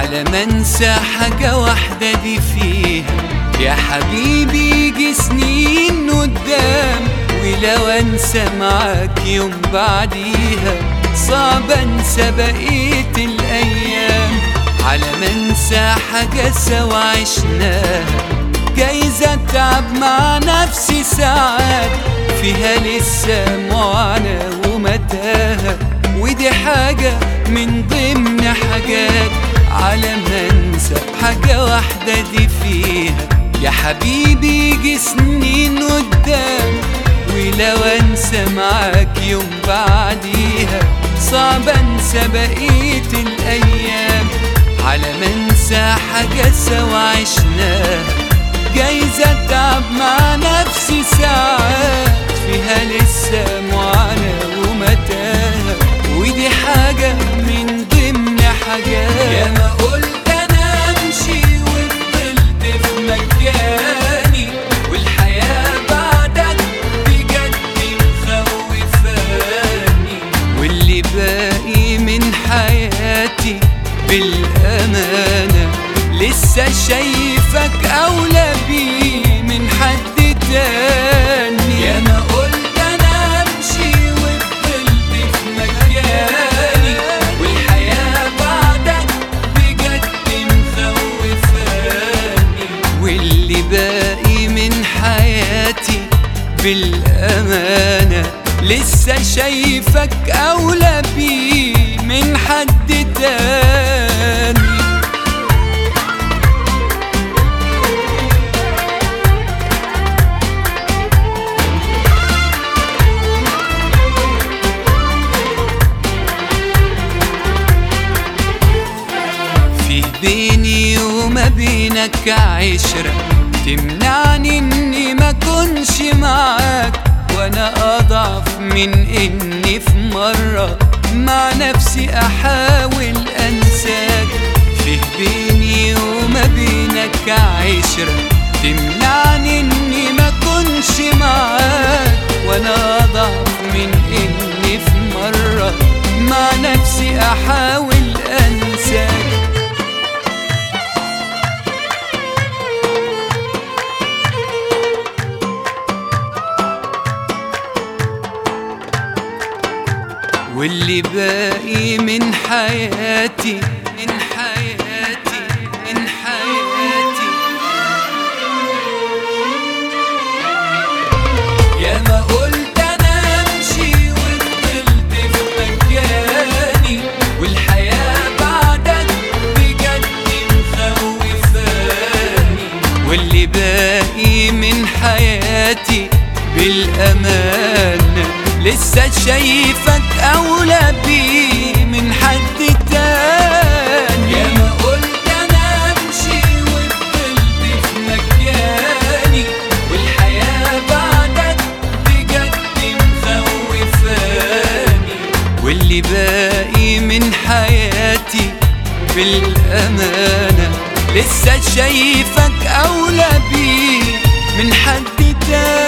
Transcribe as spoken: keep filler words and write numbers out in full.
على ما انسى حاجة واحدة دي فيها يا حبيبي يجي سنين قدام، ولو انسى معاك يوم بعديها صعب انسى بقية الايام. على ما انسى حاجة سوا عشناها جايز اتعب مع نفسي ساعات فيها لسه معاناة ومتاهة، ودي حاجة من ضمن حاجات. على ما انسى حاجة واحدة دي فيها يا حبيبي يجي سنين قدام، ولو انسى معاك يوم بعديها صعب انسى بقية الايام. على ما انسى حاجة سوا عشناها جايز اتعب مع نفسي ساعات فيها لسه معاناة ومتاهة، ودي حاجة من ضمن حاجات. يا ما قلت انا امشي وفضلت في مكاني، والحياة بعدك بجد مخوفاني، واللي باقي من حياتي بالأمانة لسه شايفك أولى بيه من حد تاني. يا ما قلت أنا أمشي وفضلت في مكاني، والحياة بعدك بجد مخوفاني، واللي باقي من حياتي بالأمانة لسه شايفك أولى بيه من حد تاني. في بيني وما بينك عشرة تمنعني اني ما كنش معاك، وانا اضعف من اني في مرة مع نفسي احاول انساك. فيه بيني وما بينك عشرة تمنعني اني ما كنش معاك، وانا اضعف من اني في مرة مع نفسي احاول انساك. واللي باقي من حياتي من حياتي من حياتي. يا ما قلت انا امشي وفضلت في مكاني، والحياة بعدك بجد مخوفاني، واللي باقي من حياتي بالأمانة لسه شايفك أولى بيه من حد تاني. يا ما قلت أنا أمشي وفضلت في مكاني، والحياة بعدك بجد مخوفاني، واللي باقي من حياتي بالأمانة لسه شايفك أولى بيه من حد تاني.